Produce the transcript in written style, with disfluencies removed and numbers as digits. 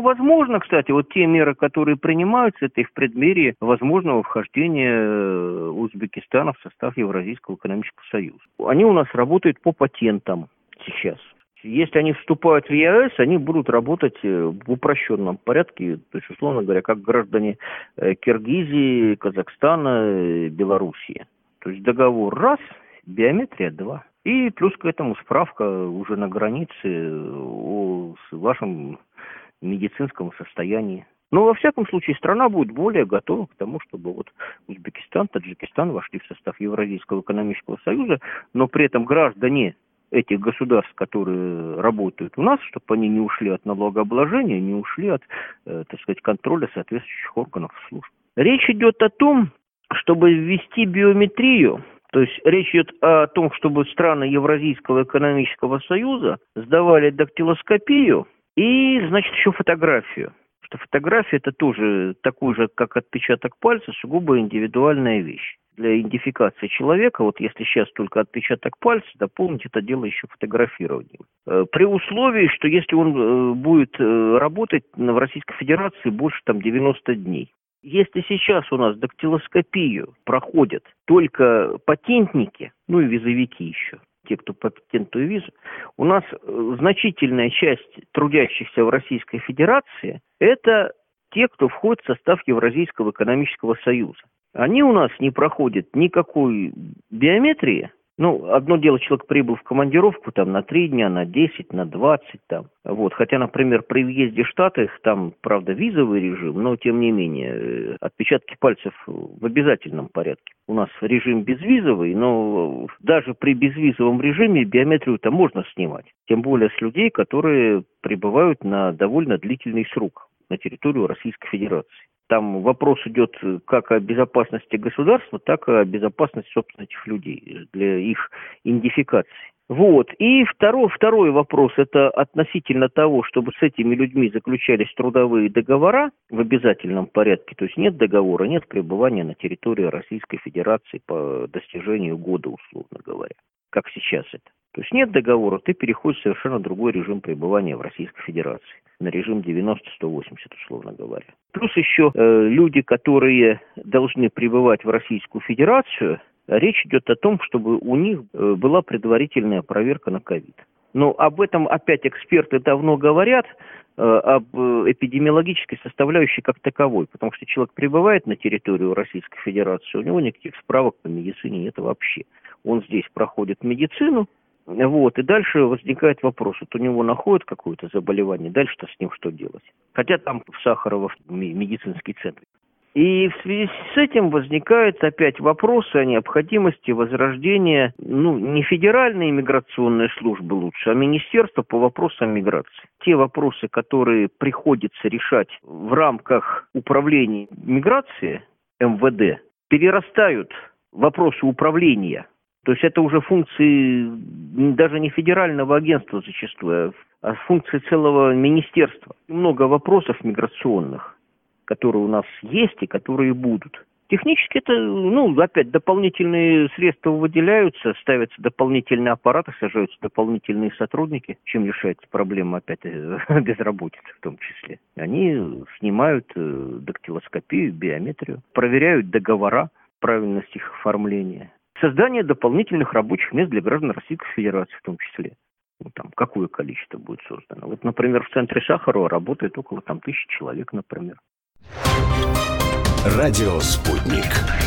возможно, кстати, вот те меры, которые принимаются, это и в преддверии возможного вхождения Узбекистана в состав Евразийского экономического союза. Они у нас работают по патентам сейчас. Если они вступают в ЕАЭС, они будут работать в упрощенном порядке, то есть, условно говоря, как граждане Киргизии, Казахстана, Белоруссии. То есть договор раз, биометрия два. И плюс к этому справка уже на границе о вашем медицинском состоянии. Но, во всяком случае, страна будет более готова к тому, чтобы вот Узбекистан, Таджикистан вошли в состав Евразийского экономического союза, но при этом граждане этих государств, которые работают у нас, чтобы они не ушли от налогообложения, не ушли от, так сказать, контроля соответствующих органов и служб. Речь идет о том, чтобы ввести биометрию, то есть речь идет о том, чтобы страны Евразийского экономического союза сдавали дактилоскопию и, значит, еще фотографию. Что фотография это тоже такой же, как отпечаток пальца, сугубо индивидуальная вещь. Для идентификации человека, вот если сейчас только отпечаток пальца, дополнить это дело еще фотографированием. При условии, что если он будет работать в Российской Федерации больше 90 дней. Если сейчас у нас дактилоскопию проходят только патентники, и визовики еще, те, кто по патенту и визу, у нас значительная часть трудящихся в Российской Федерации – это те, кто входит в состав Евразийского экономического союза. Они у нас не проходят никакой биометрии. Одно дело, человек прибыл в командировку на 3 дня, на 10, на 20 . Хотя, например, при въезде в Штаты, там, правда, визовый режим, но, тем не менее, отпечатки пальцев в обязательном порядке. У нас режим безвизовый, но даже при безвизовом режиме биометрию-то можно снимать. Тем более с людей, которые прибывают на довольно длительный срок на территорию Российской Федерации. Там вопрос идет как о безопасности государства, так и о безопасности, собственно, этих людей, для их идентификации. И второй вопрос, это относительно того, чтобы с этими людьми заключались трудовые договора в обязательном порядке. То есть нет договора, нет пребывания на территории Российской Федерации по достижению года, условно говоря, как сейчас это. То есть нет договора, ты переходишь в совершенно другой режим пребывания в Российской Федерации. На режим 90-180, условно говоря. Плюс еще люди, которые должны прибывать в Российскую Федерацию, речь идет о том, чтобы у них была предварительная проверка на ковид. Но об этом опять эксперты давно говорят, об эпидемиологической составляющей как таковой, потому что человек прибывает на территорию Российской Федерации, у него никаких справок по медицине нет вообще. Он здесь проходит медицину, и дальше возникает вопрос, у него находят какое-то заболевание, дальше-то с ним что делать? Хотя там в Сахарово медицинский центр. И в связи с этим возникают опять вопросы о необходимости возрождения, не Федеральной миграционной службы лучше, а Министерства по вопросам миграции. Те вопросы, которые приходится решать в рамках управления миграции, МВД, перерастают в вопросы управления. То есть это уже функции даже не федерального агентства зачастую, а функции целого министерства. Много вопросов миграционных, которые у нас есть и которые будут. Технически это, опять дополнительные средства выделяются, ставятся дополнительные аппараты, сажаются дополнительные сотрудники, чем решается проблема опять безработицы в том числе. Они снимают дактилоскопию, биометрию, проверяют договора, правильность их оформления. Создание дополнительных рабочих мест для граждан Российской Федерации в том числе. Какое количество будет создано? Например, в центре Сахарова работает около 1000 человек, например. Радио «Спутник».